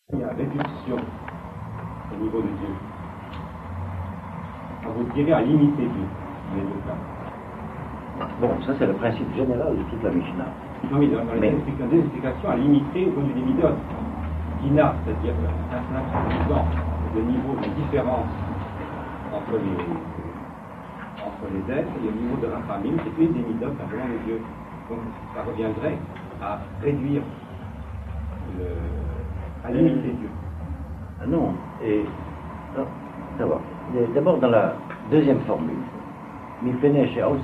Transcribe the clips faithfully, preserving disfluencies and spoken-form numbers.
Il y a répulsion au niveau de Dieu. Vous direz à limiter Dieu dans les deux cas. Bon, ça c'est le principe général de toute la Mishnah. Non, mais dans les deux explications à limiter au point de vue des midotes. Dina, c'est-à-dire l'influence, le niveau de différence entre les, entre les êtres et le niveau de Rachamim, c'est une des midotes simplement de Dieu. Donc ça reviendrait à réduire, le, à limiter Dieu. Ah non, et d'abord, d'abord dans la deuxième formule, il ne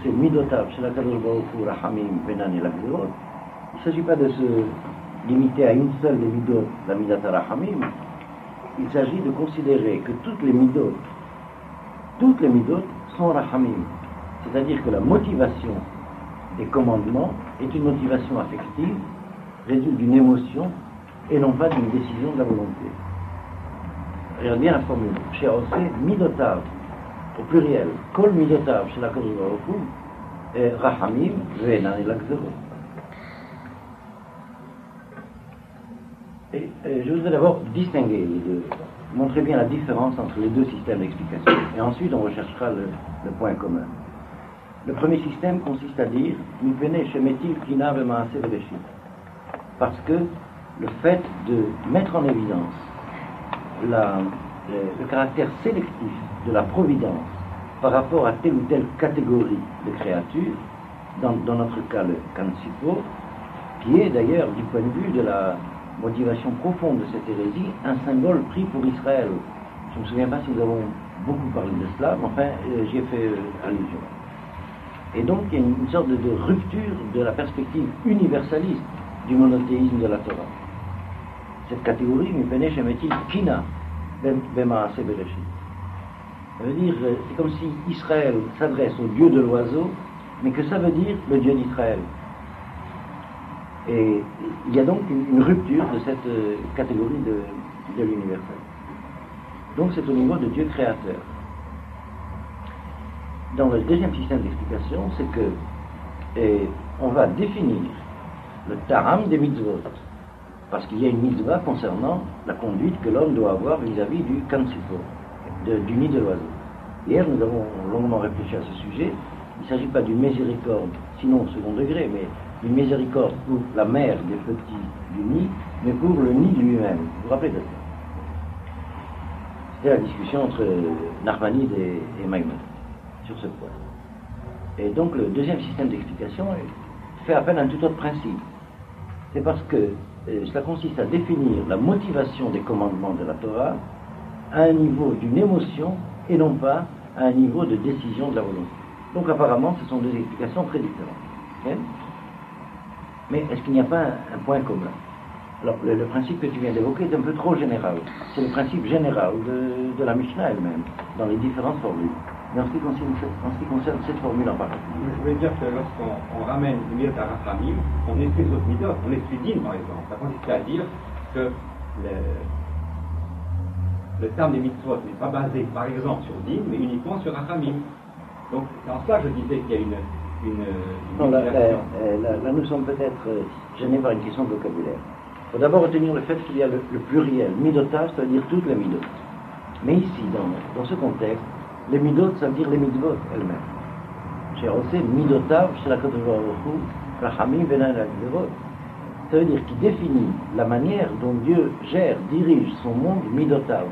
s'agit pas de se limiter à une seule des midot, la midata rachamim. Il s'agit de considérer que toutes les midot, toutes les midot sont rachamim. C'est-à-dire que la motivation des commandements est une motivation affective, résulte d'une émotion et non pas d'une décision de la volonté. Regarde bien la formule. Chez Osé, midotav, au pluriel, kol midotav, chez la Kadosh Baruch Hu, rachamim, ve'enan el hakzerot. Et, et je voudrais d'abord distinguer les deux, montrer bien la différence entre les deux systèmes d'explication. Et ensuite, on recherchera le, le point commun. Le premier système consiste à dire Mipene shemetiv kina v'maaseh v'reshit. Parce que le fait de mettre en évidence la, le, le caractère sélectif de la providence par rapport à telle ou telle catégorie de créatures, dans, dans notre cas le Kansipo, qui est d'ailleurs du point de vue de la motivation profonde de cette hérésie, un symbole pris pour Israël. Je ne me souviens pas si nous avons beaucoup parlé de cela, mais enfin, euh, j'y ai fait euh, allusion. Et donc, il y a une, une sorte de, de rupture de la perspective universaliste du monothéisme de la Torah. Cette catégorie, Mipene shemetiv kina v'maaseh v'reshit. Ça veut dire, c'est comme si Israël s'adresse au Dieu de l'oiseau, mais que ça veut dire le Dieu d'Israël. Et il y a donc une, une rupture de cette euh, catégorie de, de l'universel. Donc c'est au niveau de Dieu créateur. Dans le deuxième système d'explication, c'est que et, on va définir le taram des mitzvot, parce qu'il y a une mitzvah concernant la conduite que l'homme doit avoir vis-à-vis du kansipo, de, du nid de l'oiseau. Hier, nous avons longuement réfléchi à ce sujet. Il ne s'agit pas d'une miséricorde, sinon au second degré, mais d'une miséricorde pour la mère des petits du nid, mais pour le nid lui-même. Vous vous rappelez de ça? C'était la discussion entre Nachmanide et, et Maïmonide sur ce point. Et donc le deuxième système d'explication fait appel à un tout autre principe. C'est parce que euh, cela consiste à définir la motivation des commandements de la Torah à un niveau d'une émotion et non pas à un niveau de décision de la volonté. Donc apparemment, ce sont deux explications très différentes. Okay? Mais est-ce qu'il n'y a pas un, un point commun? Alors, le, le principe que tu viens d'évoquer est un peu trop général. C'est le principe général de, de la Mishnah elle-même, dans les différentes formules. Mais en ce qui concerne, en ce qui concerne cette formule en particulier. Je veux dire que lorsqu'on on ramène une midot à Rachamim, on exclut les autres midot, on exclut Din par exemple. Ça consiste à dire que le, le terme des mitzvot n'est pas basé par exemple sur Din, mais uniquement sur Rachamim. Donc, dans cela, je disais qu'il y a une. une, une non, là, là, là, là, nous sommes peut-être euh, gênés par une question de vocabulaire. Il faut d'abord retenir le fait qu'il y a le, le pluriel, midotav, c'est-à-dire toutes les midot. Mais ici, dans, dans ce contexte, les midot, ça veut dire les mitzvot elles-mêmes. Chez Osé, midotav, chez la Kadosh Baruch Hu, rachamim ve'enan el hakzerot. Ça veut dire qu'il définit la manière dont Dieu gère, dirige son monde midotav.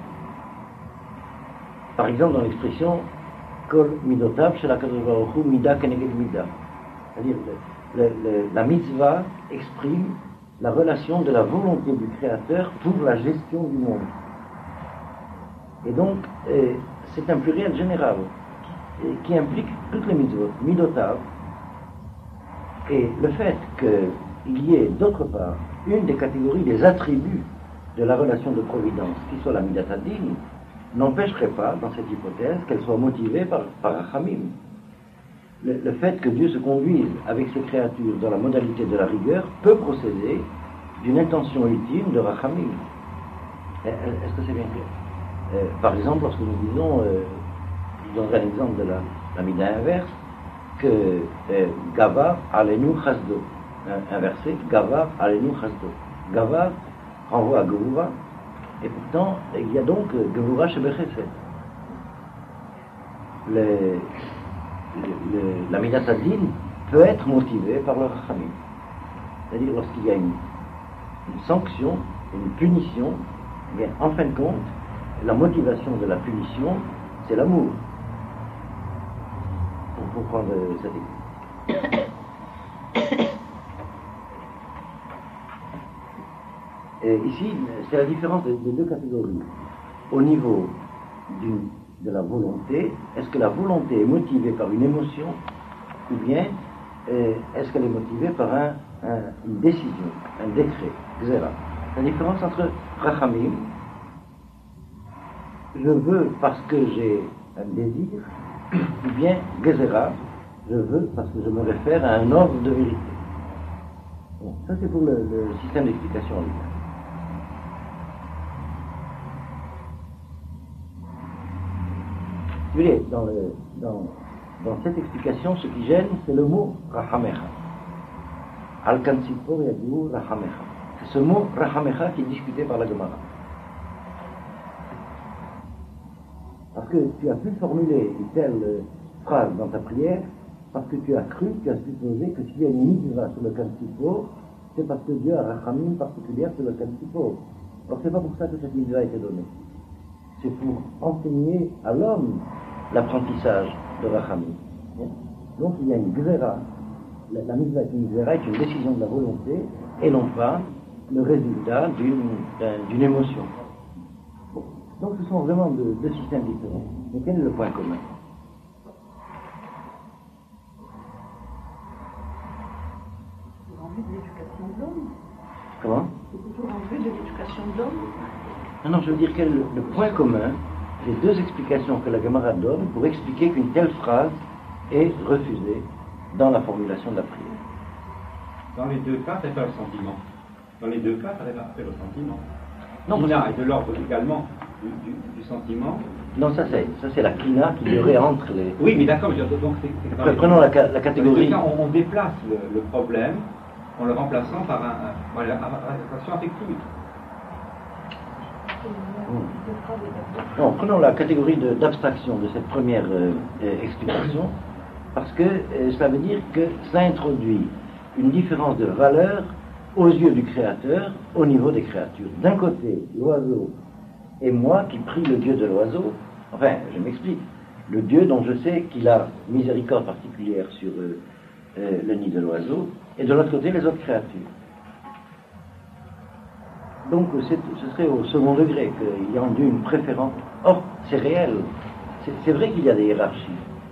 Par exemple, dans l'expression Kol midotav chez la Kadosh Baruch Hu, mida keneged mida. C'est-à-dire le, le, le, la mitzvah exprime la relation de la volonté du Créateur pour la gestion du monde. Et donc, euh, c'est un pluriel général qui, qui implique toutes les mitzvot, midotav, et le fait qu'il y ait d'autre part une des catégories des attributs de la relation de providence, qui soit la midata din, n'empêcherait pas, dans cette hypothèse, qu'elle soit motivée par, par Rachamim. Le, le fait que Dieu se conduise avec ses créatures dans la modalité de la rigueur peut procéder d'une intention ultime de Rachamim. Est-ce que c'est bien clair? Euh, par exemple, lorsque nous disons, euh, je donnerai un exemple de la, la mida inverse, que euh, Gavar alenu chasdo, un, un verset, Gavar alenu chasdo. Gavar renvoie à Geuva, Et pourtant, il y a donc Gevura Shebechesed. Le, le, le, la Midat Hadin peut être motivée par le Rachamim. C'est-à-dire lorsqu'il y a une, une sanction, une punition, eh bien, en fin de compte, la motivation de la punition, c'est l'amour. Pour, pour prendre cette exemple. Et ici, c'est la différence des deux catégories. Au niveau du, de la volonté, est-ce que la volonté est motivée par une émotion ou bien euh, est-ce qu'elle est motivée par un, un, une décision, un décret, Gzera. La différence entre Rachamim, je veux parce que j'ai un désir, ou bien Gezerah, je veux parce que je me réfère à un ordre de vérité. Bon, ça c'est pour le, le système d'explication en lui-même. Vous voyez, dans, le, dans, dans cette explication, ce qui gêne, c'est le mot Rahamecha. Al-Kansipor Yadou Rahamecha. C'est ce mot Rahamecha qui est discuté par la Gemara. Parce que tu as pu formuler une telle phrase dans ta prière, parce que tu as cru, tu as supposé que s'il y a une mitzvah sur le Kansipor, c'est parce que Dieu a Rachamim particulière sur le Kansipor. Alors c'est pas pour ça que cette mitzvah a été donnée. C'est pour enseigner à l'homme l'apprentissage de Rachamim. Donc il y a une gzera. La, la mitzvah est une gzera, est une décision de la volonté, et non pas le résultat d'une, d'une émotion. Bon. Donc ce sont vraiment deux, deux systèmes différents. Mais quel est le point commun? En vue de l'éducation de l'homme. Comment? C'est toujours en vue de l'éducation de l'homme. Non, non, je veux dire quel est le, le point commun des deux explications que la Gemara donne pour expliquer qu'une telle phrase est refusée dans la formulation de la prière. Dans les deux cas, c'est pas le sentiment. Dans les deux cas, ça n'est pas le sentiment. Non, Kina est de l'ordre également du, du, du sentiment. Non, ça c'est, ça c'est la Kina qui y aurait entre les... Oui, mais d'accord, mais donc c'est... c'est Après, prenons la, la catégorie... Cas, on, on déplace le, le problème en le remplaçant par un, un, voilà, une action affective. Non, prenons la catégorie de, d'abstraction de cette première euh, euh, explication, parce que euh, ça veut dire que ça introduit une différence de valeur aux yeux du Créateur, au niveau des créatures. D'un côté, l'oiseau et moi qui prie le Dieu de l'oiseau, enfin, je m'explique, le Dieu dont je sais qu'il a miséricorde particulière sur euh, euh, le nid de l'oiseau, et de l'autre côté, les autres créatures. Donc c'est, ce serait au second degré qu'il y a dû une préférence. Or, c'est réel. C'est, c'est vrai qu'il y a des hiérarchies.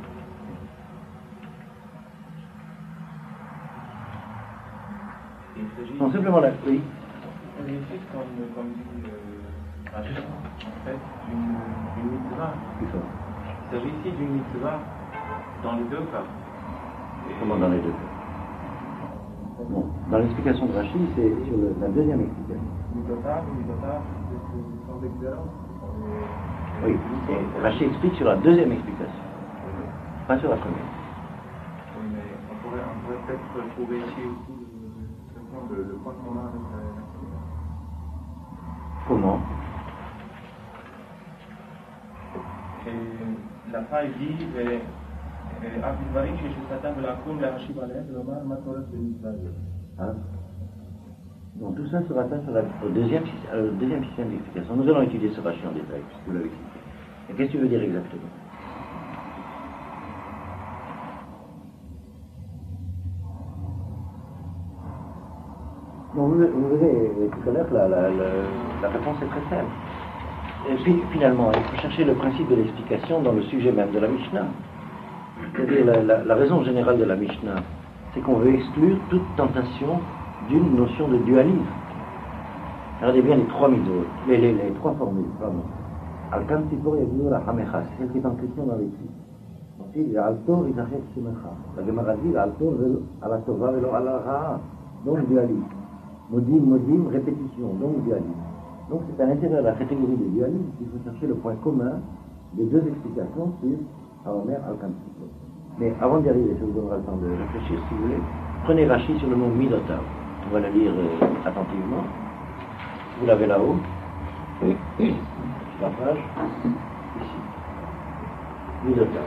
Non, simplement là, oui. Il s'agit ici, comme, comme dit euh, Rachid, en fait, d'une, d'une mitzvah. Il s'agit ici d'une mitzvah dans les deux cas. Et comment dans les deux cas? Bon, dans l'explication de Rachid, c'est sur le, la deuxième explication. Oui, et Rachid explique sur la deuxième explication, pas sur la première. Oui, mais on pourrait, on pourrait peut-être trouver ici aussi le, le, le point commun avec la, la première. Comment? Et la fin il dit Abidvarim chez Satan de la Koum, la Rachid Valère, de l'Omar, Matorat de Mitzvah. Ah. Donc tout ça se rattache au deuxième, au deuxième système d'explication. Nous allons étudier ce rachis en détail, puisque vous l'avez cité. Et qu'est-ce que tu veux dire exactement? Bon, vous, vous verrez tout à l'heure, la, la, la, la réponse est très simple. Et puis, finalement, il faut chercher le principe de l'explication dans le sujet même de la Mishnah. C'est-à-dire la, la, la raison générale de la Mishnah, c'est qu'on veut exclure toute tentation d'une notion de dualisme. Regardez bien les trois mitzvot, les, les, les trois formules, pardon. Al-Kan Sipor Yagnu Rahamecha, c'est celle qui est en question dans l'écrit. Ensuite, il y a Al-Tor Itachet Shemecha. La Gemara dit Al-Tor Al-Tova Velo Al-Ra'a, donc dualisme. Modim, modim, répétition, donc dualisme. Donc c'est à l'intérieur de la catégorie de dualisme qu'il faut chercher le point commun des deux explications sur Haomer Al-Kan Sipor. Mais avant d'y arriver, je vous donnerai le temps de réfléchir si vous voulez. Prenez Rachid sur le mot Midotav. On va le lire euh, attentivement. Vous l'avez là-haut. La page, ici. Midotav.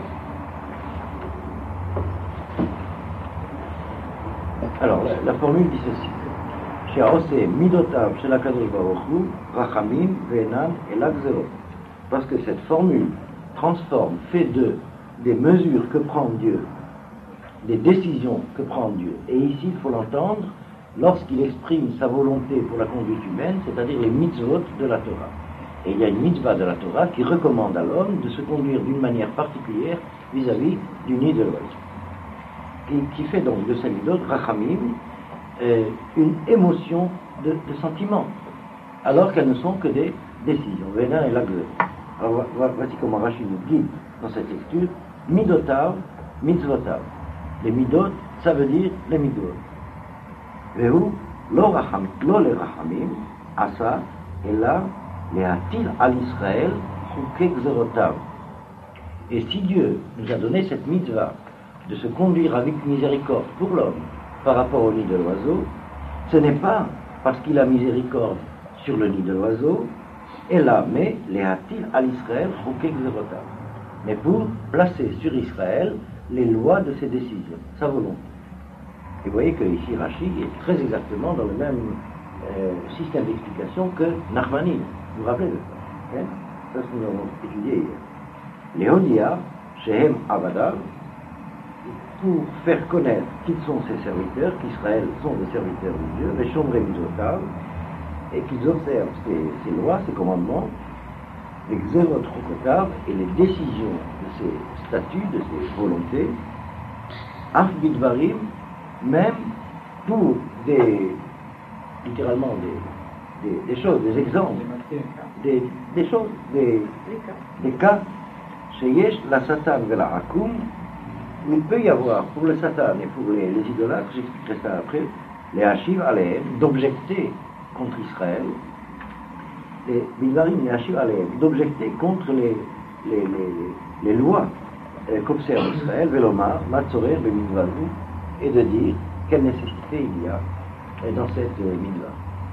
Alors, la, la formule dit ceci. She'aoseh midotav shel HaKadosh Baruch Hu, rachamim ve'enan elak zerot. Parce que cette formule transforme, fait de des mesures que prend Dieu, des décisions que prend Dieu. Et ici, il faut l'entendre lorsqu'il exprime sa volonté pour la conduite humaine, c'est-à-dire les mitzvot de la Torah. Et il y a une mitzvah de la Torah qui recommande à l'homme de se conduire d'une manière particulière vis-à-vis du nid de l'oiseau. Qui, qui fait donc de cette midot, rachamim, euh, une émotion de, de sentiment, alors qu'elles ne sont que des décisions. Vénin et la gueule. Alors voici comment Rashi nous guide dans cette lecture. Midotav, mitzvotav. Les midot, ça veut dire les midot. Vehu, lo racham, lo le rachamim, asa, et là, les atil al Israël, chukek zerotav. Et si Dieu nous a donné cette mitzvah de se conduire avec miséricorde pour l'homme par rapport au nid de l'oiseau, ce n'est pas parce qu'il a miséricorde sur le nid de l'oiseau, et là, mais les atil al Israël, chukek zerotav. Mais pour placer sur Israël les lois de ses décisions, sa volonté. Et vous voyez que ici Rashi est très exactement dans le même euh, système d'explication que Nachmani. Vous vous rappelez de ça, hein? Ça, c'est ce que nous avons étudié hier. Les Hodia, Shehem Avadav, pour faire connaître qu'ils sont ses serviteurs, qu'Israël sont des serviteurs de Dieu, les Shomrei Mitzvotav, et qu'ils observent ces, ces lois, ces commandements, les Xerot Chokotav et les décisions de ces statuts, de ces volontés, Af Bidvarim, même pour des, littéralement des, des, des choses, des exemples, des, des choses, des, des cas, chez Yesh, la Satan et la Akum, où il peut y avoir pour le Satan et pour les, les idolâtres, j'expliquerai ça après, les Hashiv Alehem, d'objecter contre Israël, les Bidvarim, les Hashiv Alehem, d'objecter contre les, les, les, les lois euh, qu'observe Israël, Velomar, Matzorer, Bemidvaru, et de dire quelle nécessité il y a dans cette euh, mitzvah.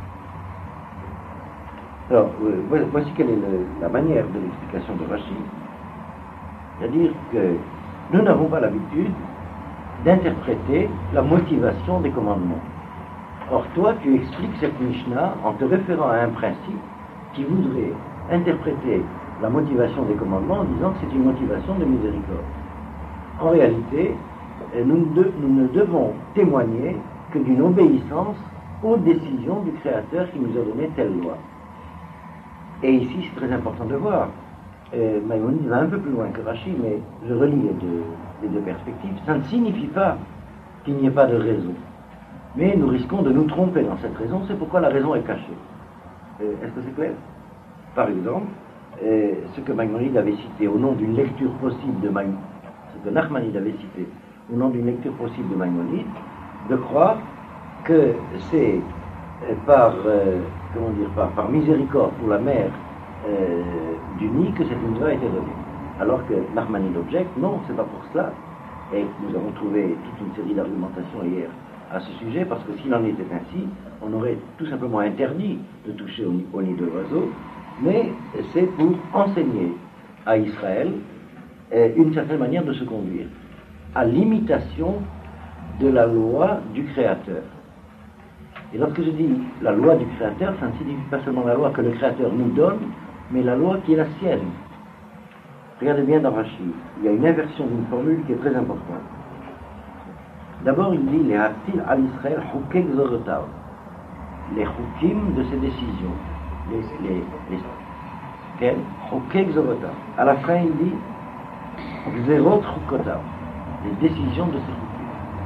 Alors, euh, voici quelle est le, la manière de l'explication de Rashi. C'est-à-dire que nous n'avons pas l'habitude d'interpréter la motivation des commandements. Or, toi, tu expliques cette Mishnah en te référant à un principe qui voudrait interpréter la motivation des commandements en disant que c'est une motivation de miséricorde. En réalité, nous, de, nous ne devons témoigner que d'une obéissance aux décisions du Créateur qui nous a donné telle loi. Et ici, c'est très important de voir. Euh, Maïmonide va un peu plus loin que Rashi, mais je relis les deux, les deux perspectives. Ça ne signifie pas qu'il n'y ait pas de raison. Mais nous risquons de nous tromper dans cette raison, c'est pourquoi la raison est cachée. Euh, est-ce que c'est clair? Par exemple, euh, ce que Maïmonide avait cité au nom d'une lecture possible de Maïmonide, ce que Nachmanide avait cité au nom d'une lecture possible de Maïmonide, de croire que c'est euh, par, euh, comment dire, par, par miséricorde pour la mère euh, du nid que cette mitzvah a été donnée. Alors que Nachmanide objecte, non, c'est pas pour cela. Et nous avons trouvé toute une série d'argumentations hier à ce sujet, parce que s'il en était ainsi, on aurait tout simplement interdit de toucher au nid, au nid de l'oiseau, mais c'est pour enseigner à Israël euh, une certaine manière de se conduire, à l'imitation de la loi du Créateur. Et lorsque je dis la loi du Créateur, ça ne signifie pas seulement la loi que le Créateur nous donne, mais la loi qui est la sienne. Regardez bien dans Rashi, il y a une inversion d'une formule qui est très importante. D'abord, il dit les hatil al Israël chukek zorotav, les chukim de ses décisions, les les les chukek zorotav. À la fin, il dit xerot chukotav, les décisions de ses chukim.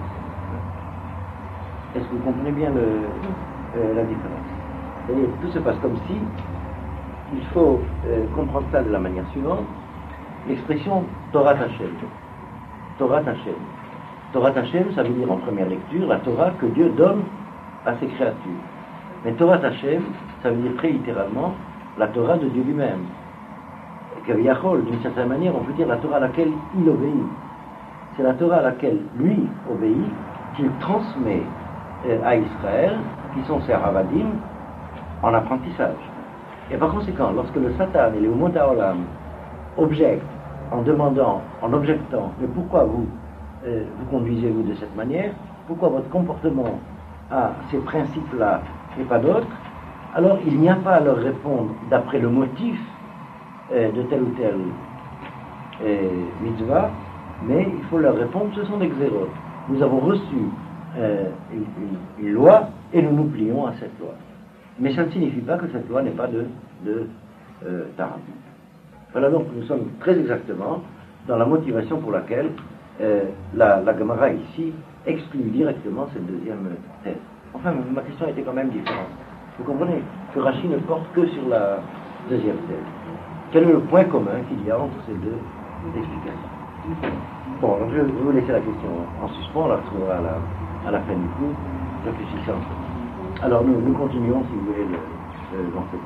Est-ce que vous comprenez bien le, euh, la différence? C'est-à-dire, tout se passe comme si il faut euh, comprendre ça de la manière suivante. L'expression Torah Hashem. Torah Hashem. Torah Hashem, ça veut dire en première lecture la Torah que Dieu donne à ses créatures. Mais Torah Hashem, ça veut dire très littéralement la Torah de Dieu lui-même. Que Yachol, d'une certaine manière, on peut dire la Torah à laquelle il obéit. C'est la Torah à laquelle lui obéit, qu'il transmet euh, à Israël, qui sont ses Ravadim, en apprentissage. Et par conséquent, lorsque le Satan et le Umot Haolam objectent en demandant, en objectant, mais pourquoi vous euh, vous conduisez-vous de cette manière? Pourquoi votre comportement a ces principes-là et pas d'autres? Alors il n'y a pas à leur répondre d'après le motif euh, de tel ou tel euh, mitzvah, mais il faut leur répondre, ce sont des xérotes. Nous avons reçu euh, une, une, une loi et nous nous plions à cette loi. Mais ça ne signifie pas que cette loi n'est pas de, de euh, Tarab. Voilà, donc nous sommes très exactement dans la motivation pour laquelle euh, la, la Gemara ici exclut directement cette deuxième thèse. Enfin, ma question était quand même différente. Vous comprenez que Rashi ne porte que sur la deuxième thèse. Quel est le point commun qu'il y a entre ces deux explications? Bon, donc je vais vous laisser la question en suspens, on la retrouvera à la, à la fin du cours. Réfléchissez ensemble. Alors nous, nous continuons, si vous voulez, le, le, dans cette...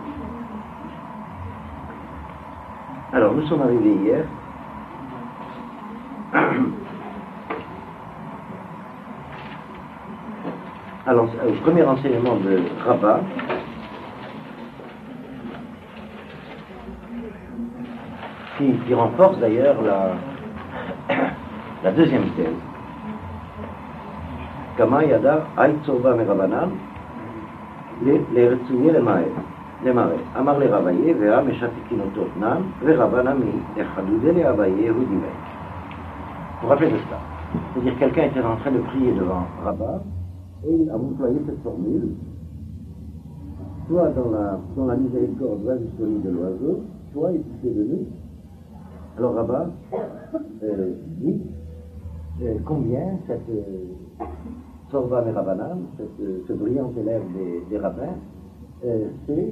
Alors, nous sommes arrivés hier. Alors, au premier enseignement de Rabbah, qui, qui renforce d'ailleurs la, la deuxième thèse. Kama yada aïtsoba merabanan, les retsuye les maïs. למראה, אמר לרבייה, והרב משתיקין אותו תנם, ורבן עמי, החדודה לאבייה, הוא דיבר. Vous vous rappelez de cela? C'est-à-dire quelqu'un était en train de prier devant Rabbah, et il a employé cette formule, soit dans la, dans la miséricorde, va jusqu'au nid de l'oiseau, soit étouffé de nous. Alors Rabbah euh, dit euh, combien cette euh, Sorba Merabanan, cette, euh, ce brillant élève des, des rabbins, euh, c'est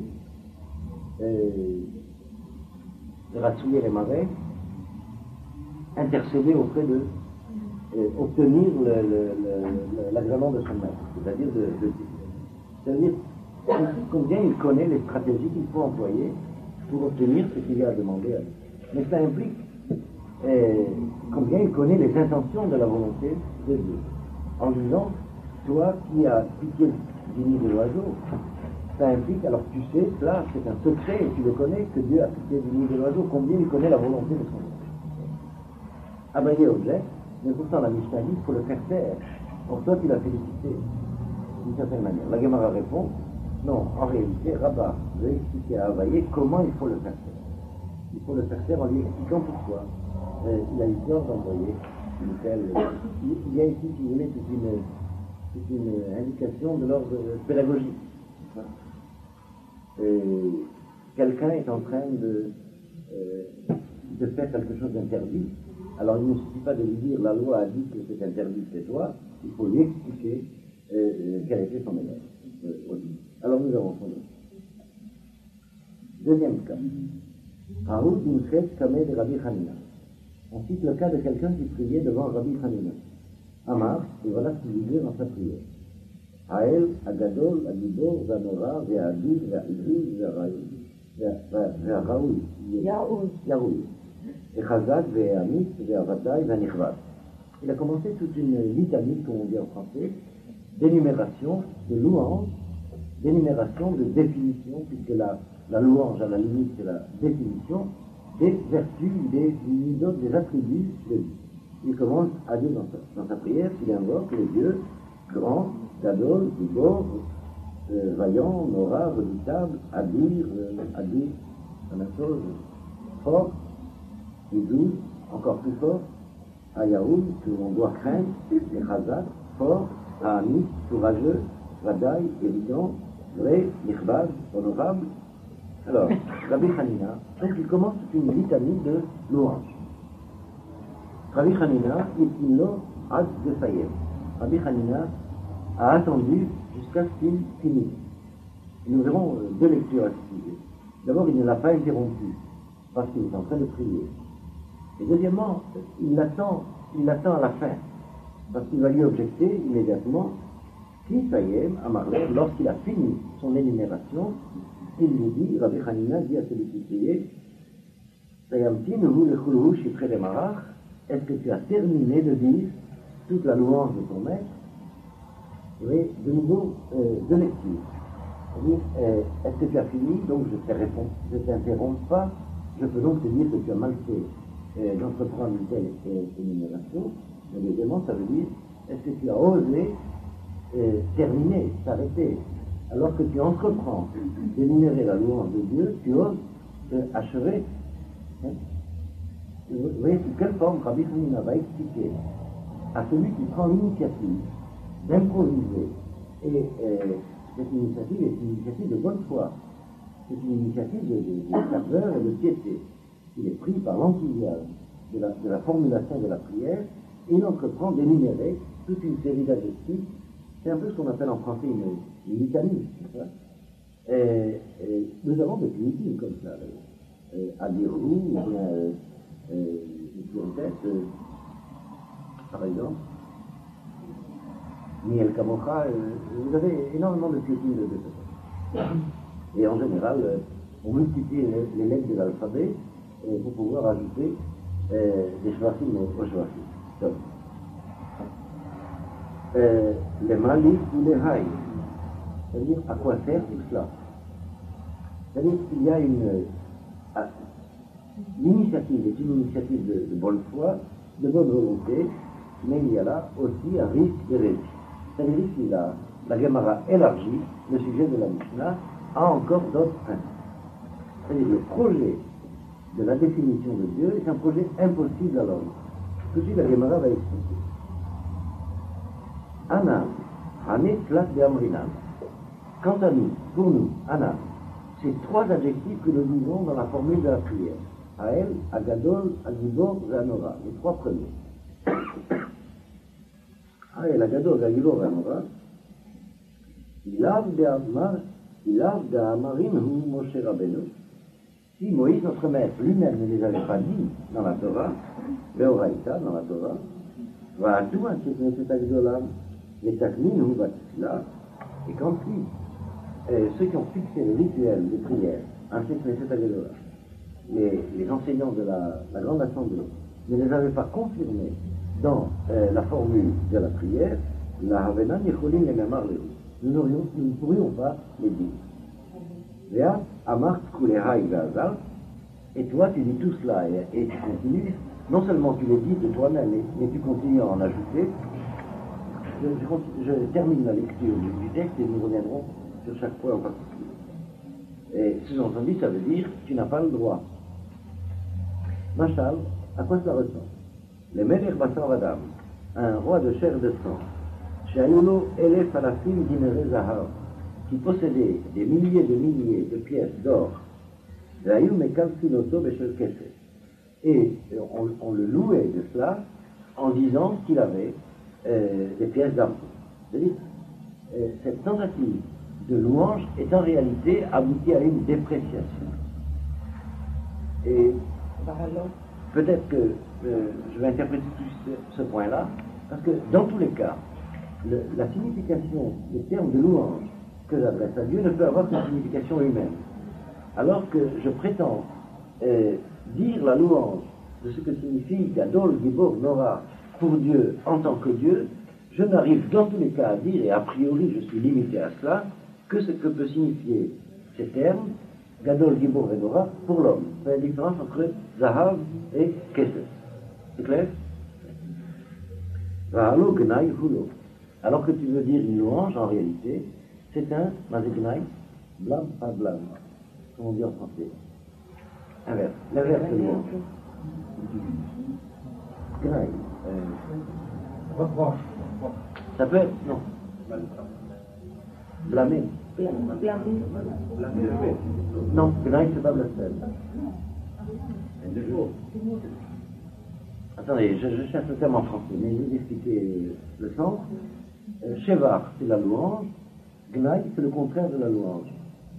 de rassouiller les marais, intercéder auprès de, euh, obtenir le, le, le, l'agrément de son maître, c'est-à-dire de, de c'est-à-dire combien il connaît les stratégies qu'il faut employer pour obtenir ce qu'il a demandé à lui. Mais ça implique euh, combien il connaît les intentions de la volonté de Dieu, en disant, toi qui as pitié du nid de l'oiseau, ça implique, alors tu sais, là c'est un secret, et tu le connais, que Dieu a pitié du nid de l'oiseau, combien il connaît la volonté de son Dieu. Abaye objecte, mais pourtant la Mishnah dit, il faut le faire taire. Pour toi tu l'as félicité, d'une certaine manière. La Gemara répond, non, en réalité, Rabbah veut expliquer à Abaye comment il faut le faire taire. Il faut le faire taire en lui expliquant pourquoi. Euh, il a eu peur d'envoyer une telle... Il y a ici, si vous voulez, toute une, toute une indication de l'ordre pédagogique. Et quelqu'un est en train de, euh, de faire quelque chose d'interdit, alors il ne suffit pas de lui dire la loi a dit que c'est interdit chez toi, il faut lui expliquer euh, quel était son élève. Euh, alors nous avons son deuxième cas. Raoud Mouchet Kameh de Rabbi Hanina. On cite le cas de quelqu'un qui priait devant Rabbi Hanina. Amar, et voilà ce qu'il disait dans sa prière. האל הגדול, הגיבור והנורא והאדיר והעזיז והראוי, יראוי, החזק והאמיץ והוודאי והנכבד. Il a commencé toute une litanie, comme on dit en français, d'énumération, de louange, d'énumération, de définition, puisque la, la louange, à la limite, c'est la définition des vertus, des, des attributs de Dieu. Il commence à dire dans sa, dans sa prière qu'il invoque le Dieu grand, Gadol, Gibor, euh, vaillant, Nora, redoutable, Adir, euh, Adir, la même chose, fort, Idou, encore plus fort, Ayaoum, que l'on doit craindre, et Chazak, fort, Ahami, courageux, Vadaï, évident, vrai, Nichbad, honorable. Alors, Rabbi Hanina, donc il commence une litanie de louange. Rabbi Hanina, il l'a ad de Sayem. Rabbi Hanina a attendu jusqu'à ce qu'il finisse. Et nous verrons deux lectures à ce sujet. D'abord, il ne l'a pas interrompu, parce qu'il est en train de prier. Et deuxièmement, il l'attend, il l'attend à la fin, parce qu'il va lui objecter immédiatement, qui Sayem, à Marlène, lorsqu'il a fini son énumération, il lui dit, Rabbi Hanina dit à celui qui priait, Sayamti, nous le chulhu chipré de marach, est-ce que tu as terminé de dire toute la louange de ton maître? Vous voyez, de nouveau, euh, deux lectures. C'est-à-dire, euh, est-ce que tu as fini? Donc je ne je t'interromps pas. Je peux donc te dire que tu as mal fait euh, d'entreprendre une telle énumération. Mais deuxièmement, ça veut dire, est-ce que tu as osé euh, terminer, s'arrêter? Alors que tu entreprends d'énumérer la louange de Dieu, tu oses euh, achever. Hein? Vous voyez sous quelle forme Rabbi Hanina va expliquer à celui qui prend l'initiative d'improviser, et euh, cette initiative est une initiative de bonne foi, c'est une initiative de, de, de ferveur et de piété. Il est pris par l'enthousiasme de la, de la formulation de la prière, et il entreprend d'énumérer toute une série d'adjectifs. C'est un peu ce qu'on appelle en français une, une litanie, c'est ça. Et, et nous avons des primitives comme ça, euh, à dire vous, ou bien euh, euh, une tête, euh, par exemple. Miel Kamocha, euh, vous avez énormément de piétines de cette façon. Et en général, euh, on multiplie les, les lettres de l'alphabet euh, pour pouvoir ajouter euh, des shvachim au shvachim. Donc, euh, les malik ou les haïs, c'est-à-dire à quoi sert tout cela? C'est-à-dire qu'il y a une. Euh, l'initiative est une initiative de, de bonne foi, de bonne volonté, mais il y a là aussi un risque de réussite. C'est-à-dire ici, la, la Gemara élargit le sujet de la Mishnah à encore d'autres principes. C'est-à-dire le projet de la définition de Dieu est un projet impossible à l'homme. Tout de suite, la Gemara va expliquer. Anam, Hanet Tlat de Amrinam. Quant à nous, pour nous, Anam, c'est trois adjectifs que nous disons dans la formule de la prière. Ael, Agadol, Agibor, Zanora. Les trois premiers. Ael, Agadol, Agibor, Zanora. Ilav de Amar, Ilav de Amarim, Hu Moshe Rabbeinu. Si Moïse, notre maître, lui-même ne les avait pas dit dans la Torah, Veoraïta, dans la Torah, va tout un cet Agdolam, les Takmin, Hu Batisla, et qu'ensuite, euh, ceux qui ont fixé le rituel de prière, ainsi que cet Agdolam, les, les enseignants de la, la Grande Assemblée, ne les avaient pas confirmés dans euh, la formule de la prière, la Havenan Yecholim les Memar Lehu. Nous ne pourrions pas les dire. Léa, Amart, Kulehaï, Gazal, et toi tu dis tout cela et, et tu continues, non seulement tu les dis de toi-même, mais, mais tu continues à en ajouter. Je, je, je termine la lecture du, du texte et nous reviendrons sur chaque point en particulier. Et sous-entendu, ça veut dire tu n'as pas le droit. Machal, à quoi ça ressemble? Les Melech Basar Vadam, un roi de chair de sang, Shayulo Elef Alafim Dinere Zahar, qui possédait des milliers de milliers de pièces d'or, et on, on le louait de cela en disant qu'il avait euh, des pièces d'argent. C'est-à-dire, euh, cette tentative de louange est en réalité aboutie à une dépréciation. Et peut-être que euh, je vais interpréter tout ce, ce point-là, parce que dans tous les cas, le, la signification des termes de louange que j'adresse à Dieu ne peut avoir qu'une signification humaine. Alors que je prétends euh, dire la louange de ce que signifie Gadol, Gibor, Nora pour Dieu en tant que Dieu, je n'arrive dans tous les cas à dire, et a priori je suis limité à cela, que ce que peut signifier ces termes, Gadol, Gibor et Nora, pour l'homme. C'est la différence entre Zahav et Kesef. C'est clair? Vahalo, Gnai, Hulo. Alors que tu veux dire une louange, en réalité, c'est un Mazegnai, blâme, pas blâme. Comme on dit en français. Inverse. L'inverse de louange. Gnai. Reproche. Ça peut être. Non. Blâmer. Non, Gnai, c'est pas blasphème. Attendez, je, je cherche le terme en français, mais je vais vous expliquer le sens. Euh, Shevar, c'est la louange. Gnai, c'est le contraire de la louange.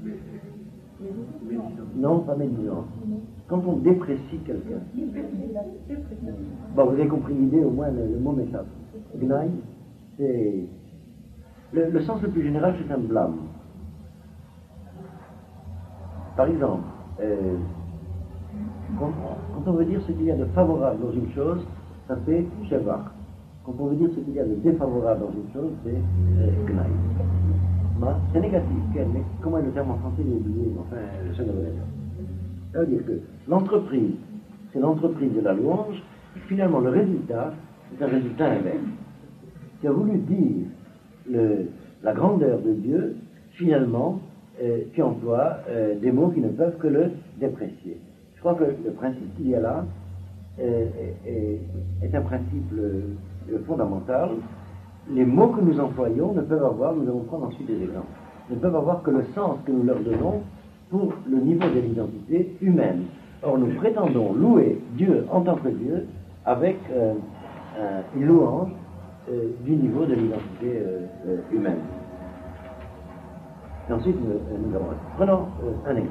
Non, pas médisant. Quand on déprécie quelqu'un. Bon, vous avez compris l'idée, au moins le, le mot m'échappe. Gnai, c'est. Le, le sens le plus général, c'est un blâme. Par exemple, euh, quand, quand on veut dire ce qu'il y a de favorable dans une chose, ça fait Shevar. Quand on veut dire ce qu'il y a de défavorable dans une chose, c'est euh, Gnai. Ma, c'est négatif. Quel- comment est le terme en français? J'ai oublié, enfin, je ne connais pas. Ça veut dire que l'entreprise, c'est l'entreprise de la louange, et finalement le résultat, c'est un résultat inverse. Qui a voulu dire le, la grandeur de Dieu, finalement, euh, qui emploie euh, des mots qui ne peuvent que le déprécier. Je crois que le principe qu'il y a là euh, est, est, est un principe euh, fondamental. Les mots que nous employons ne peuvent avoir, nous allons prendre ensuite des exemples, ne peuvent avoir que le sens que nous leur donnons pour le niveau de l'identité humaine. Or, nous prétendons louer Dieu en tant que Dieu avec euh, euh, une louange euh, du niveau de l'identité euh, euh, humaine. Et ensuite, nous, nous avons... Prenons euh, un exemple.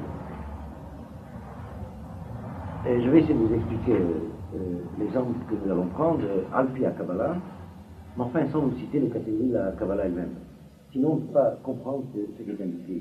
Et je vais essayer de vous expliquer euh, euh, l'exemple que nous allons prendre, euh, Alpi à Kabbalah, mais enfin sans vous citer les catégories de la Kabbalah elle-même. Sinon, on ne peut pas comprendre ce, ce qui est indiqué.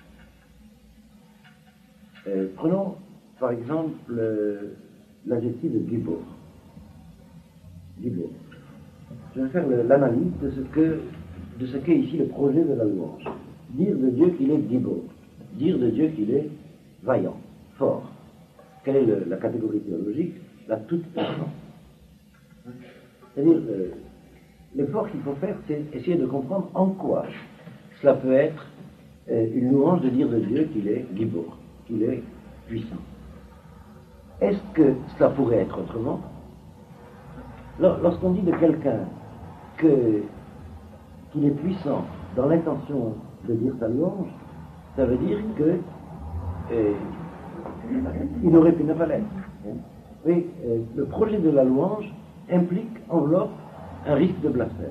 Euh, prenons par exemple le, l'adjectif de Gibor. Gibor. Je vais faire le, l'analyse de ce que de ce qu'est ici le projet de la louange. Dire de Dieu qu'il est Gibor. Dire de Dieu qu'il est vaillant, fort. Quelle est le, la catégorie théologique? La toute-puissance. C'est-à-dire, euh, l'effort qu'il faut faire, c'est essayer de comprendre en quoi cela peut être euh, une louange de dire de Dieu qu'il est Gibor, qu'il est puissant. Est-ce que cela pourrait être autrement? Lorsqu'on dit de quelqu'un que, qu'il est puissant dans l'intention de dire sa louange, ça veut dire que euh, il aurait pu ne pas l'être. Oui, euh, le projet de la louange implique, enveloppe, un risque de blasphème.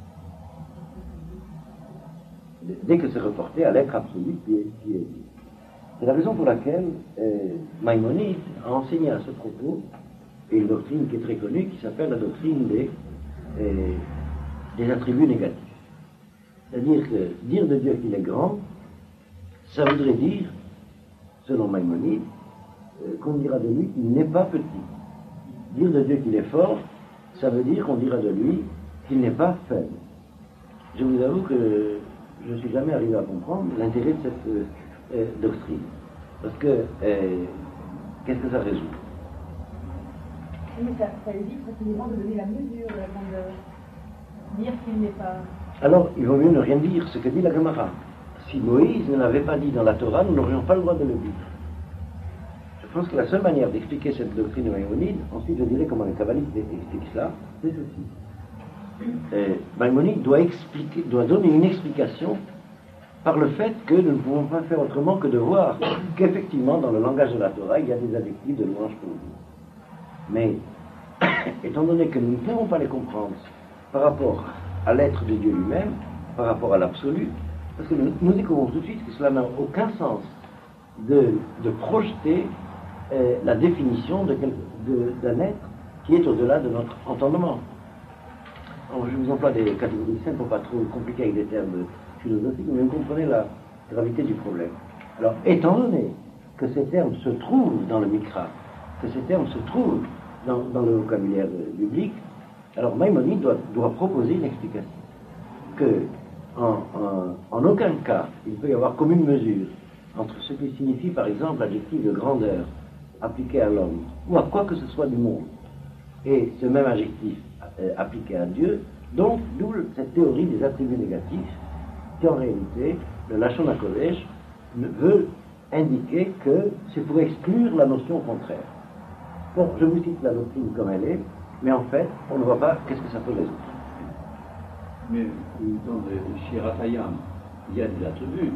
Dès que c'est reporté à l'être absolu qui est, qui est dit. C'est la raison pour laquelle euh, Maïmonide a enseigné à ce propos une doctrine qui est très connue, qui s'appelle la doctrine des, euh, des attributs négatifs. C'est-à-dire que dire de Dieu qu'il est grand, ça voudrait dire, selon Maïmonide, euh, qu'on dira de lui qu'il n'est pas petit. Dire de Dieu qu'il est fort, ça veut dire qu'on dira de lui qu'il n'est pas faible. Je vous avoue que je ne suis jamais arrivé à comprendre l'intérêt de cette euh, euh, doctrine. Parce que, euh, qu'est-ce que ça résout? Mais ça, ça évite précisément de donner la mesure de la grandeur. Dire qu'il n'est pas... Alors, il vaut mieux ne rien dire, ce que dit la Gemara. Si Moïse ne l'avait pas dit dans la Torah, nous n'aurions pas le droit de le dire. Je pense que la seule manière d'expliquer cette doctrine de Maïmonide, ensuite je dirais comment les kabbalistes expliquent cela, c'est ceci. Euh, Maïmonide doit, expliquer, doit donner une explication par le fait que nous ne pouvons pas faire autrement que de voir qu'effectivement dans le langage de la Torah, il y a des adjectifs de louange pour Dieu. Mais, étant donné que nous ne pouvons pas les comprendre par rapport à l'être de Dieu lui-même, par rapport à l'absolu, parce que nous, nous découvrons tout de suite que cela n'a aucun sens de, de projeter euh, la définition de quel, de, d'un être qui est au-delà de notre entendement. Alors, je vous emploie des catégories simples pour pas trop compliquer avec des termes philosophiques, mais vous comprenez la gravité du problème. Alors, étant donné que ces termes se trouvent dans le Mikra, que ces termes se trouvent dans, dans le vocabulaire biblique, alors Maïmonide doit, doit proposer une explication. Que, en, en, en aucun cas, il peut y avoir commune mesure entre ce qui signifie, par exemple, l'adjectif de grandeur appliqué à l'homme, ou à quoi que ce soit du monde, et ce même adjectif euh, appliqué à Dieu, donc d'où cette théorie des attributs négatifs, qui en réalité, le Lachon HaKodesh veut indiquer que c'est pour exclure la notion contraire. Bon, je vous cite la doctrine comme elle est, mais en fait, on ne voit pas qu'est-ce que ça peut résoudre. Mais dans le Shiratayam, il y a des attributs.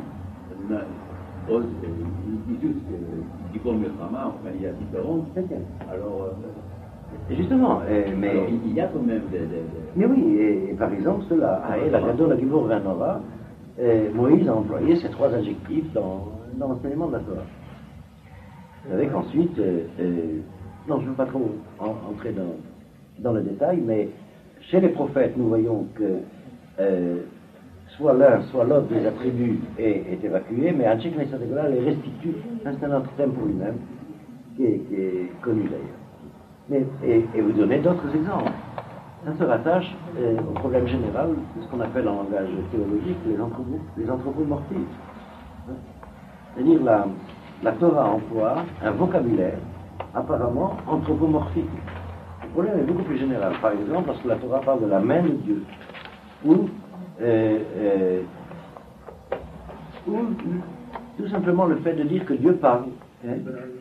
Ils disent juste que Gibor Milchama, enfin, il y a différents. Alors, et justement, euh, mais alors, il y a quand même des. des, des... Mais oui, et, et par exemple, cela, ah, la Gadol, la Gibor Vanova, Moïse a employé ces trois adjectifs dans, dans l'enseignement de la Torah. Vous savez qu'ensuite, euh, euh, non, je ne veux pas trop en, entrer dans, dans le détail, mais chez les prophètes, nous voyons que euh, soit l'un, soit l'autre des attributs est, est évacué, mais Anchek Nesadegla les restitue. C'est un autre thème pour lui-même, qui est, qui est connu d'ailleurs. Mais, et, et vous donnez d'autres exemples. ça se rattache euh, au problème général de ce qu'on appelle en langage théologique les, anthropo, les anthropomorphismes. C'est-à-dire la, la Torah emploie un vocabulaire apparemment anthropomorphique. Le problème est beaucoup plus général. Par exemple, lorsque la Torah parle de la main de Dieu, ou, euh, euh, ou tout simplement le fait de dire que Dieu parle. Hein?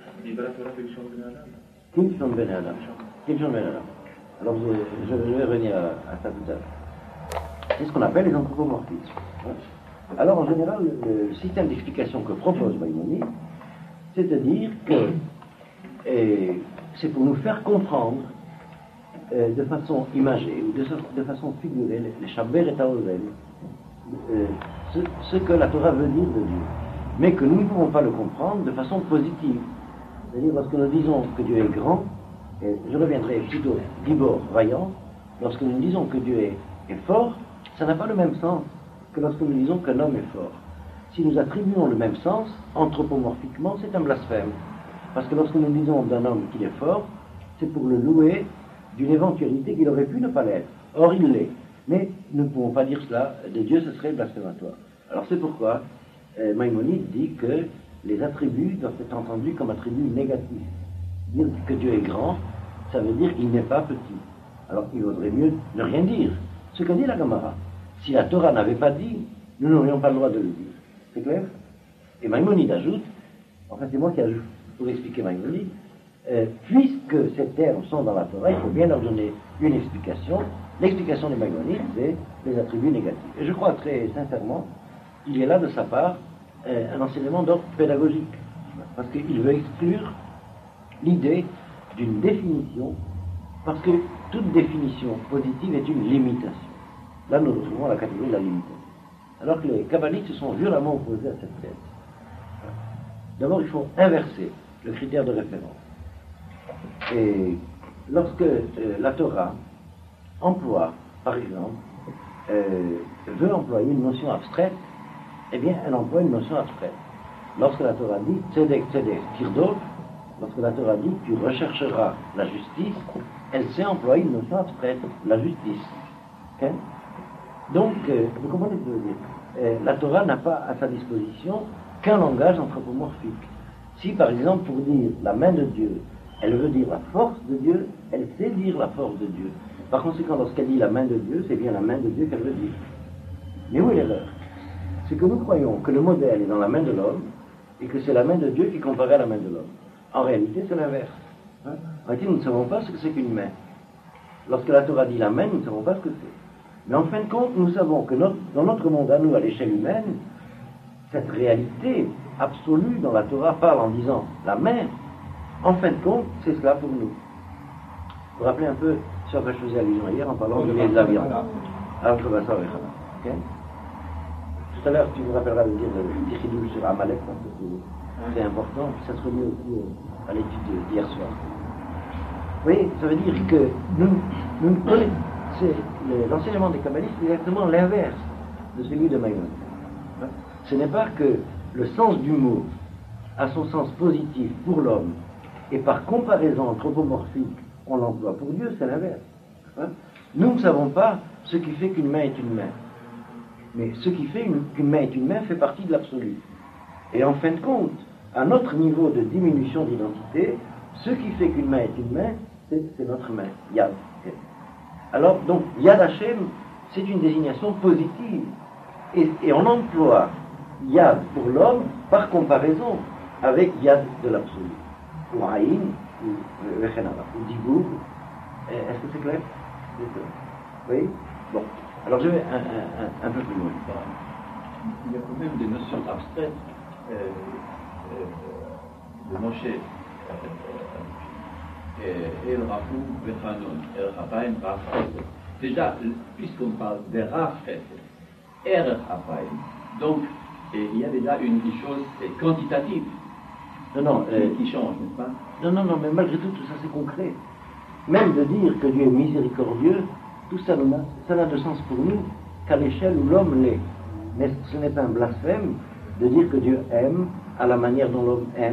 Kilshon ben Adam. Kilshon ben Adam. Alors je, je vais revenir à, à ça tout à l'heure. C'est ce qu'on appelle les anthropomorphismes. Alors en général, le, le système d'explication que propose Maïmonide, c'est de dire que et, c'est pour nous faire comprendre euh, de façon imagée ou de, de façon figurée, les Shaber et Taozel, euh, ce, ce que la Torah veut dire de Dieu, mais que nous ne pouvons pas le comprendre de façon positive. C'est-à-dire lorsque nous disons que Dieu est grand, et je reviendrai plutôt Gibor, vaillant, lorsque nous disons que Dieu est, est fort, ça n'a pas le même sens que lorsque nous disons qu'un homme est fort. Si nous attribuons le même sens, anthropomorphiquement, c'est un blasphème. Parce que lorsque nous disons d'un homme qu'il est fort, c'est pour le louer d'une éventualité qu'il aurait pu ne pas l'être. Or, il l'est. Mais nous ne pouvons pas dire cela de Dieu, ce serait blasphématoire. Alors c'est pourquoi euh, Maïmonide dit que les attributs doivent être entendus comme attributs négatifs. Dire que Dieu est grand, ça veut dire qu'il n'est pas petit. Alors il vaudrait mieux ne rien dire. Ce que dit la Gemara. Si la Torah n'avait pas dit, nous n'aurions pas le droit de le dire. C'est clair? Et Maïmonide ajoute, enfin c'est moi qui ajoute pour expliquer Maïmonide, euh, puisque ces termes sont dans la Torah, il faut bien leur donner une explication. L'explication de Maïmonide, c'est les attributs négatifs. Et je crois très sincèrement qu'il y a là de sa part euh, un enseignement d'ordre pédagogique. Parce qu'il veut exclure l'idée d'une définition, parce que toute définition positive est une limitation. Là, nous retrouvons la catégorie de la limitation. Alors que les kabbalistes se sont violemment opposés à cette thèse. D'abord, il faut inverser le critère de référence. Et lorsque euh, la Torah emploie, par exemple, euh, veut employer une notion abstraite, eh bien, elle emploie une notion abstraite. Lorsque la Torah dit « tzedek, tzedek, tirdof », lorsque la Torah dit « tu rechercheras la justice », elle sait employer une notion abstraite, la justice. Okay? Donc, euh, vous comprenez ce que je veux dire? euh, La Torah n'a pas à sa disposition qu'un langage anthropomorphique. Si, par exemple, pour dire la main de Dieu, elle veut dire la force de Dieu, elle sait dire la force de Dieu. Par conséquent, lorsqu'elle dit la main de Dieu, c'est bien la main de Dieu qu'elle veut dire. Mais où est l'erreur? C'est que nous croyons que le modèle est dans la main de l'homme et que c'est la main de Dieu qui est comparée à la main de l'homme. En réalité, c'est l'inverse. Hein? En réalité, nous ne savons pas ce que c'est qu'une main. Lorsque la Torah dit la main, nous ne savons pas ce que c'est. Mais en fin de compte, nous savons que notre, dans notre monde à nous, à l'échelle humaine, cette réalité absolue dont la Torah parle en disant la main, en fin de compte, c'est cela pour nous. Vous vous rappelez un peu ce à quoi je faisais allusion hier en parlant de les avions. Okay? Tout à l'heure, tu me rappelleras de dire le Tichidou sur Amalek, parce que c'est important, ça se relie aussi à l'étude d'hier soir. Vous voyez, ça veut dire que nous, nous c'est l'enseignement des kabbalistes est exactement l'inverse de celui de Maïmonide. Ce n'est pas que le sens du mot a son sens positif pour l'homme et par comparaison anthropomorphique on l'emploie pour Dieu, c'est l'inverse. Nous ne savons pas ce qui fait qu'une main est une main. Mais ce qui fait une, qu'une main est une main fait partie de l'absolu. Et en fin de compte, à notre niveau de diminution d'identité, ce qui fait qu'une main est une main, c'est, c'est notre main, Yad. Alors, donc, Yad Hashem, c'est une désignation positive. Et, et on emploie Yad pour l'homme par comparaison avec Yad de l'absolu. Ou Aïn, ou Rechenara, ou Diboug. Est-ce que c'est clair? Oui? Bon. Alors je vais un, un, un, un peu plus loin. Il y a quand même des notions abstraites euh, euh, de Moshe. El Rafou, Bechanon, El Rafaim, Rafet. Déjà, puisqu'on parle de Rafet, Er Rafaim, donc et il y a déjà une, une chose quantitative non, non, qui, euh, qui change, n'est-ce pas? Non, non, non, mais malgré tout, tout ça c'est concret. Même de dire que Dieu est miséricordieux, tout ça, ça n'a de sens pour nous qu'à l'échelle où l'homme l'est. Mais ce n'est pas un blasphème de dire que Dieu aime à la manière dont l'homme aime,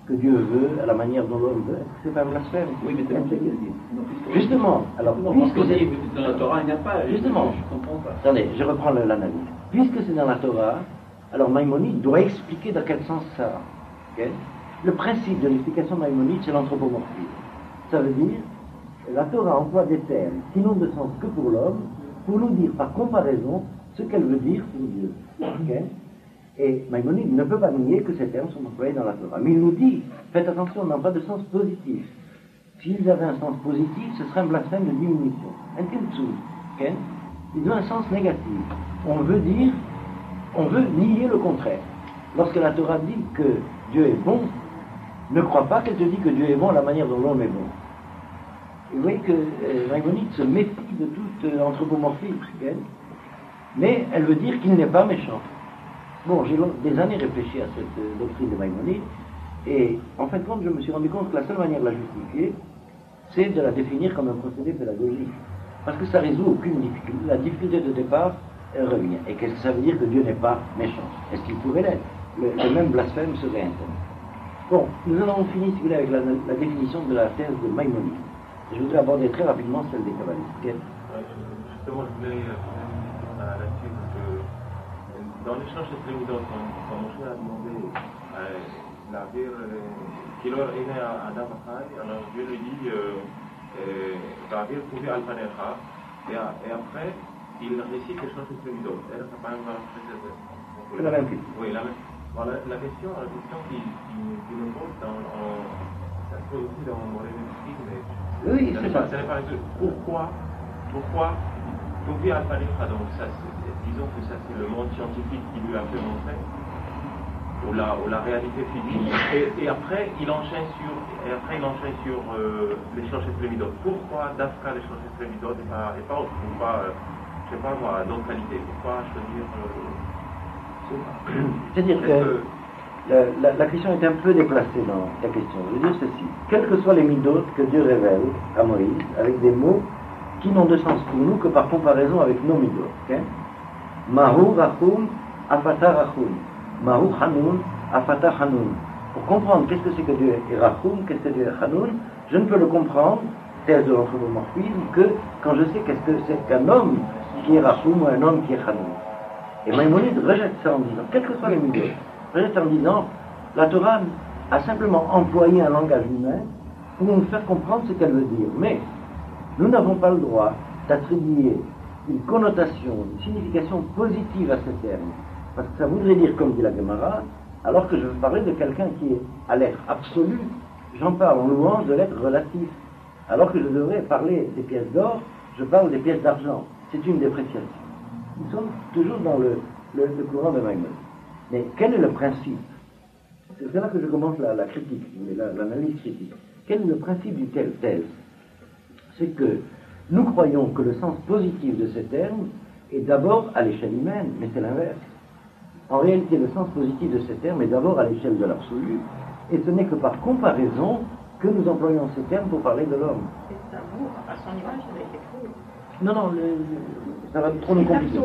que Dieu veut, à la manière dont l'homme veut, c'est pas un blasphème. Oui, mais c'est pas ce qu'il dit. Justement, alors, Non, puisque parce c'est... que dans la Torah, il n'y a pas. Justement, Je ne comprends pas. attendez, je reprends l'analyse. Puisque c'est dans la Torah, alors Maïmonide doit expliquer dans quel sens ça va. Okay? Le principe de l'explication de Maïmonide, c'est l'anthropomorphisme. Ça veut dire, la Torah emploie des termes qui n'ont de sens que pour l'homme, pour nous dire par comparaison ce qu'elle veut dire pour Dieu. Okay? Et Maïmonide ne peut pas nier que ces termes sont employés dans la Torah. Mais il nous dit, faites attention, ils n'ont pas de sens positif. S'ils avaient un sens positif, ce serait un blasphème de diminution. Un tiltsu. Okay? Ils ont un sens négatif. On veut dire, on veut nier le contraire. Lorsque la Torah dit que Dieu est bon, ne crois pas qu'elle te dit que Dieu est bon à la manière dont l'homme est bon. Et vous voyez que euh, Maïmonide se méfie de toute euh, anthropomorphie. Okay? Mais elle veut dire qu'il n'est pas méchant. Bon, j'ai des années réfléchi à cette euh, doctrine de Maïmonide, et en fin de compte, je me suis rendu compte que la seule manière de la justifier, c'est de la définir comme un procédé pédagogique. Parce que ça résout aucune difficulté. La difficulté de départ, elle revient. Et qu'est-ce que ça veut dire que Dieu n'est pas méchant? Est-ce qu'il pourrait l'être? le, le même blasphème serait interne. Bon, nous en avons fini, si vous voulez, avec la, la définition de la thèse de Maïmonide. Je voudrais aborder très rapidement celle des kabbalistes. Okay? Ouais, justement, je voulais euh, là-dessus, parce que dans l'échange de Lévidos, quand Moshe a demandé à la dire qu'il est né à Adam Achai, alors Dieu lui dit Gavir Touvi Alpanecha, et après, il récite l'échange de Lévidos. Elle n'a pas même précisé. C'est la même chose. Oui, la même. Bon, la, la question, la question qui, qui, qui me pose, dans, en, ça se pose aussi dans mon révélatif, mais oui, ça c'est n'est pas, ça. ça n'est pas pourquoi, pourquoi Touvi Alpanecha, donc ça, disons que ça c'est le monde scientifique qui lui a fait montrer, ou la, ou la réalité physique, et, et après il enchaîne sur, et après il enchaîne sur euh, l'échange de Lévidos. Pourquoi Dafka l'échange de Lévidos et pas, et pas autre, pourquoi, euh, je sais pas moi, d'autres qualités, pourquoi choisir euh, C'est-à-dire que, que la, la, la question est un peu déplacée dans la question. Je veux dire ceci, quels que soient les midot que Dieu révèle à Moïse, avec des mots qui n'ont de sens pour nous que par comparaison avec nos midot. Okay? Mahu Rachum Afata Rachum. Mahu Hanoun Afata Hanoun. Pour comprendre qu'est-ce que c'est que Dieu est Rachum, qu'est-ce que Dieu est Hanoun, je ne peux le comprendre, thèse de l'anthropomorphisme, que quand je sais qu'est-ce que c'est qu'un homme qui est Rachum ou un homme qui est Hanoun. Et Maïmonide rejette ça en disant, quels que soient les milieux, rejette ça en disant, la Torah a simplement employé un langage humain pour nous faire comprendre ce qu'elle veut dire. Mais nous n'avons pas le droit d'attribuer une connotation, une signification positive à ces termes. Parce que ça voudrait dire, comme dit la Gemara, alors que je veux parler de quelqu'un qui est à l'être absolu, j'en parle en louange de l'être relatif. Alors que je devrais parler des pièces d'or, je parle des pièces d'argent. C'est une dépréciation. Nous sommes toujours dans le, le, le courant de Maïmonide. Mais quel est le principe? C'est là que je commence la, la critique, l'analyse la, critique. Quel est le principe d'une telle thèse? C'est que nous croyons que le sens positif de ces termes est d'abord à l'échelle humaine, mais c'est l'inverse. En réalité, le sens positif de ces termes est d'abord à l'échelle de l'absolu, et ce n'est que par comparaison que nous employons ces termes pour parler de l'homme. C'est amour, à son image, il a été créé. Non, non, le, le, ça va trop nous compliquer.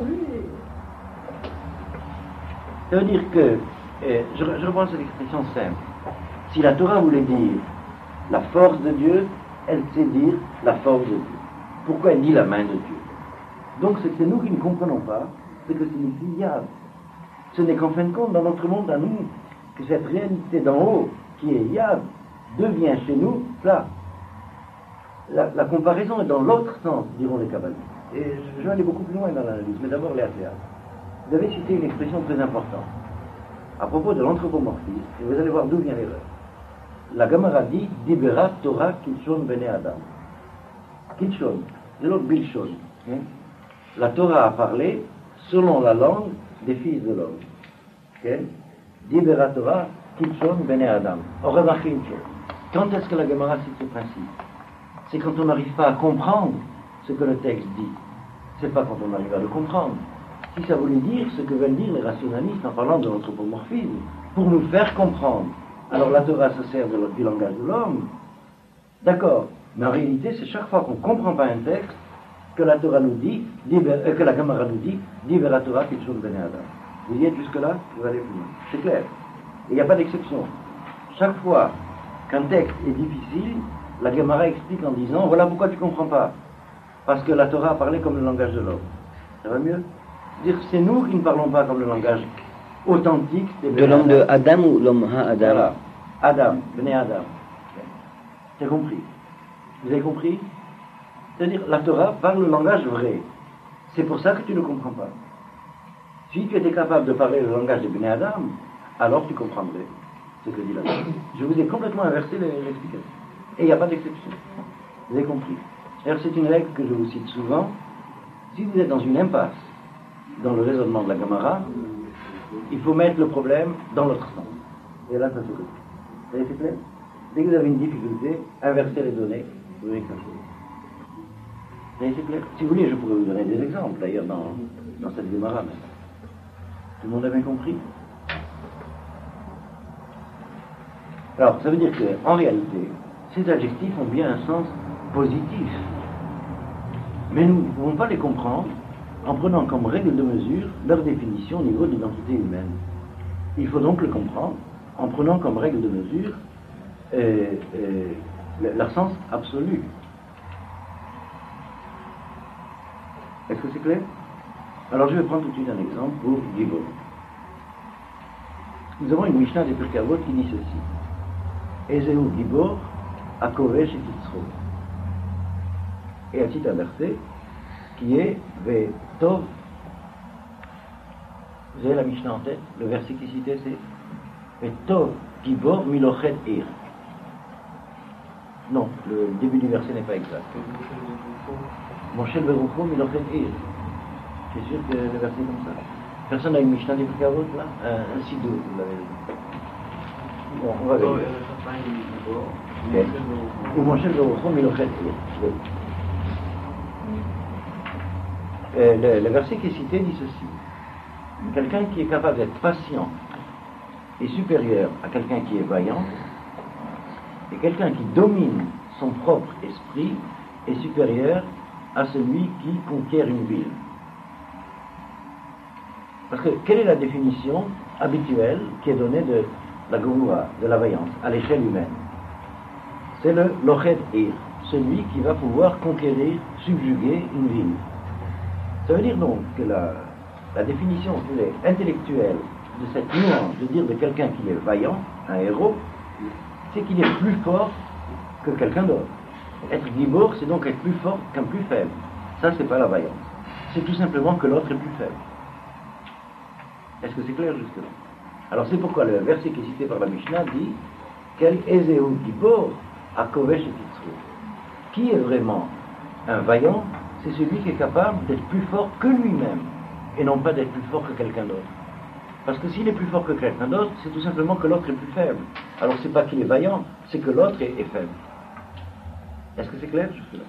Ça veut dire que, eh, je, je reprends cette expression simple, si la Torah voulait dire la force de Dieu, elle sait dire la force de Dieu. Pourquoi elle dit la main de Dieu? Donc c'est nous qui ne comprenons pas ce que signifie Yad. Ce n'est qu'en fin de compte, dans notre monde à nous, que cette réalité d'en haut, qui est Yad, devient chez nous plat. La, la comparaison est dans l'autre sens, diront les kabbalistes. Et je, je vais aller beaucoup plus loin dans l'analyse, mais d'abord les athlètes. Vous avez cité une expression très importante à propos de l'anthropomorphisme, et vous allez voir d'où vient l'erreur. La Gemara dit Dibera Torah Kitshon Bene Adam. Kitshon, c'est l'autre Bilshon. Hein? La Torah a parlé selon la langue des fils de l'homme. Okay? Dibera Torah Kitshon Bene Adam. On remarque une chose. Quand est-ce que la Gemara cite ce principe? C'est quand on n'arrive pas à comprendre ce que le texte dit. C'est pas quand on arrive à le comprendre. Si ça voulait dire ce que veulent dire les rationalistes en parlant de l'anthropomorphisme, pour nous faire comprendre. Alors la Torah se sert de, du langage de l'homme. D'accord. Mais en réalité, c'est chaque fois qu'on ne comprend pas un texte que la Torah nous dit, euh, que la Gemara nous dit, Dive la Torah Kitshon Bene Adam. Vous y êtes jusque-là? Vous allez plus loin. C'est clair. Et il n'y a pas d'exception. chaque fois qu'un texte est difficile, la Gemara explique en disant, voilà pourquoi tu ne comprends pas. Parce que la Torah a parlé comme le langage de l'homme. Ça va mieux? Dire c'est nous qui ne parlons pas comme le langage authentique des De l'homme de Adam ou l'homme Ha-Adam? Voilà. Adam, Bnei Adam. Tu as compris? Vous avez compris? C'est-à-dire, la Torah parle le langage vrai. C'est pour ça que tu ne comprends pas. Si tu étais capable de parler le langage de Bnei Adam, alors tu comprendrais ce que dit la Torah. Je vous ai complètement inversé l'explication. Et il n'y a pas d'exception. Vous avez compris? Alors c'est une règle que je vous cite souvent. Si vous êtes dans une impasse, dans le raisonnement de la Gemara, il faut mettre le problème dans l'autre sens. Et là, ça se fait. Vous avez fait clair? Dès que vous avez une difficulté, inversez les données, vous verrez que ça se fait. Vous avez fait clair? Si vous voulez, je pourrais vous donner des exemples, d'ailleurs, dans, dans cette Gemara. Tout le monde a bien compris? Alors, ça veut dire qu'en réalité, ces adjectifs ont bien un sens positif. Mais nous ne pouvons pas les comprendre en prenant comme règle de mesure leur définition au niveau de l'identité humaine. Il faut donc le comprendre en prenant comme règle de mesure euh, euh, leur sens absolu. Est-ce que c'est clair? Alors je vais prendre tout de suite un exemple pour Gibor. Nous avons une Mishnah des Pirkei Avot qui dit ceci. Ezeu Gibor, Akovesh et Kitzro. Et un petit verset qui est Vetov. Vous avez la Mishnah en tête? Le verset qui est cité, c'est Vetov Gibor Milochet Ir. Non, le début du verset n'est pas exact. Moshe Berucho Milochet Ir. Je suis sûr que le verset est comme ça. Personne n'a une Mishnah des Pirkei Avot là? Un, un sidou, vous l'avez dit. Bon, on va vérifier. Ou Moshe Berucho Milochet Ir. Euh, le, le verset qui est cité dit ceci. Quelqu'un qui est capable d'être patient est supérieur à quelqu'un qui est vaillant, et quelqu'un qui domine son propre esprit est supérieur à celui qui conquiert une ville. Parce que quelle est la définition habituelle qui est donnée de la Goura, de la vaillance, à l'échelle humaine? C'est le Loched Ir, celui qui va pouvoir conquérir, subjuguer une ville. Ça veut dire donc que la, la définition intellectuelle de cette nuance de dire de quelqu'un qui est vaillant, un héros, c'est qu'il est plus fort que quelqu'un d'autre. Être Gibor, c'est donc être plus fort qu'un plus faible. Ça, c'est pas la vaillance. C'est tout simplement que l'autre est plus faible. Est-ce que c'est clair jusque-là? Alors c'est pourquoi le verset qui est cité par la Mishnah dit quel Ezeu Gibor à Kovesh et Kitzro. Qui est vraiment un vaillant? C'est celui qui est capable d'être plus fort que lui-même, et non pas d'être plus fort que quelqu'un d'autre. Parce que s'il est plus fort que quelqu'un d'autre, c'est tout simplement que l'autre est plus faible. Alors c'est pas qu'il est vaillant, c'est que l'autre est, est faible. Est-ce que c'est clair jusque-là?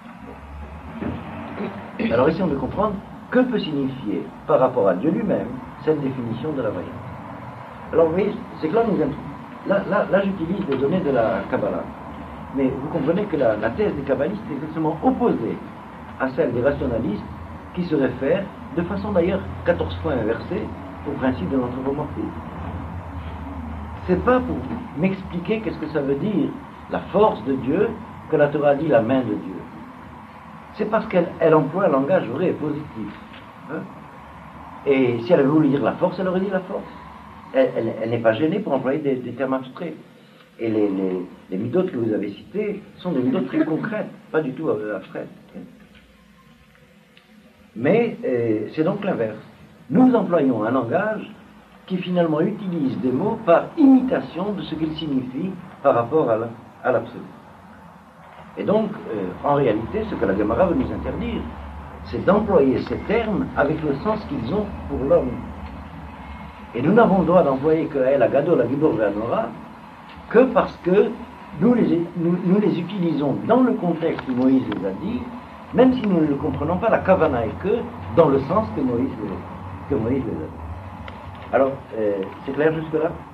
Alors essayons de comprendre que peut signifier par rapport à Dieu lui-même cette définition de la vaillance. Alors vous voyez, c'est que là nous là, là, là j'utilise des données de la Kabbalah. Mais vous comprenez que la, la thèse des kabbalistes est exactement opposée à celle des rationalistes qui se réfèrent, de façon d'ailleurs quatorze fois inversée, au principe de l'anthropomorphisme. C'est pas pour m'expliquer qu'est-ce que ça veut dire la force de Dieu que la Torah dit la main de Dieu. C'est parce qu'elle elle emploie un langage vrai et positif. Hein? Et si elle avait voulu dire la force, elle aurait dit la force. Elle, elle, elle n'est pas gênée pour employer des, des termes abstraits. Et les, les, les midotes que vous avez citées sont des midotes très concrètes, pas du tout abstraites. Mais euh, c'est donc l'inverse. Nous employons un langage qui finalement utilise des mots par imitation de ce qu'ils signifient par rapport à l'absolu. Et donc, euh, en réalité, ce que la Gemara veut nous interdire, c'est d'employer ces termes avec le sens qu'ils ont pour l'homme. Et nous n'avons le droit d'employer que la Gadol, la Gibor, la Nora, que parce que nous les, nous, nous les utilisons dans le contexte où Moïse les a dit, même si nous ne le comprenons pas, la Kavana est que dans le sens que Moïse les, que Moïse les a dit. Alors, euh, c'est clair jusque-là?